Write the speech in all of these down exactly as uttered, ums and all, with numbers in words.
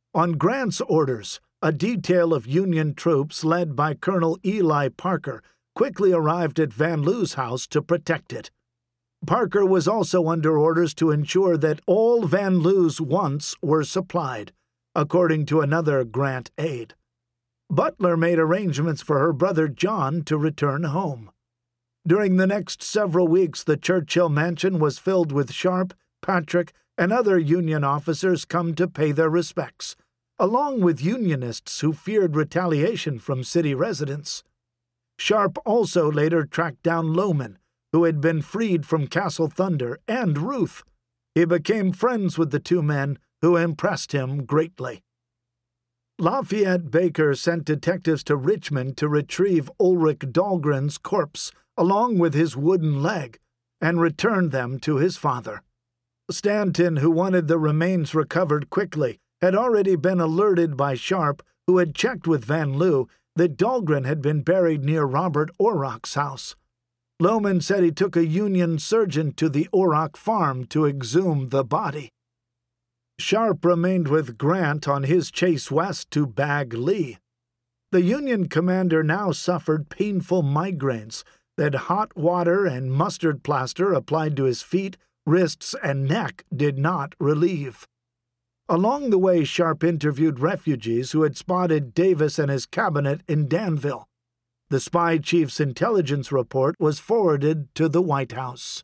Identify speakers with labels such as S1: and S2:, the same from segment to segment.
S1: On Grant's orders, a detail of Union troops led by Colonel Eli Parker quickly arrived at Vanloe's house to protect it. Parker was also under orders to ensure that all Vanloe's wants were supplied, according to another Grant aide. Butler made arrangements for her brother John to return home. During the next several weeks, the Churchill mansion was filled with Sharp, Patrick, and other Union officers come to pay their respects, along with Unionists who feared retaliation from city residents. Sharp also later tracked down Lohman, who had been freed from Castle Thunder, and Ruth. He became friends with the two men, who impressed him greatly. Lafayette Baker sent detectives to Richmond to retrieve Ulrich Dahlgren's corpse, along with his wooden leg, and returned them to his father. Stanton, who wanted the remains recovered quickly, had already been alerted by Sharp, who had checked with Vanloo, that Dahlgren had been buried near Robert Orrock's house. Lohman said he took a Union surgeon to the Orrock farm to exhume the body. Sharp remained with Grant on his chase west to bag Lee. The Union commander now suffered painful migraines that hot water and mustard plaster applied to his feet, wrists, and neck did not relieve. Along the way, Sharp interviewed refugees who had spotted Davis and his cabinet in Danville. The spy chief's intelligence report was forwarded to the White House.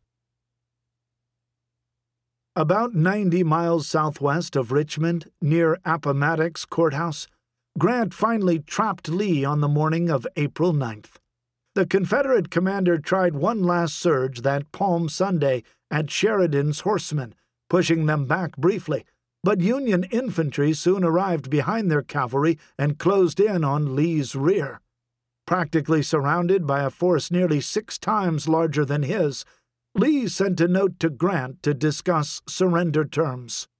S1: About ninety miles southwest of Richmond, near Appomattox Courthouse, Grant finally trapped Lee on the morning of April ninth. The Confederate commander tried one last surge that Palm Sunday at Sheridan's horsemen, pushing them back briefly, but Union infantry soon arrived behind their cavalry and closed in on Lee's rear. Practically surrounded by a force nearly six times larger than his, Lee sent a note to Grant to discuss surrender terms.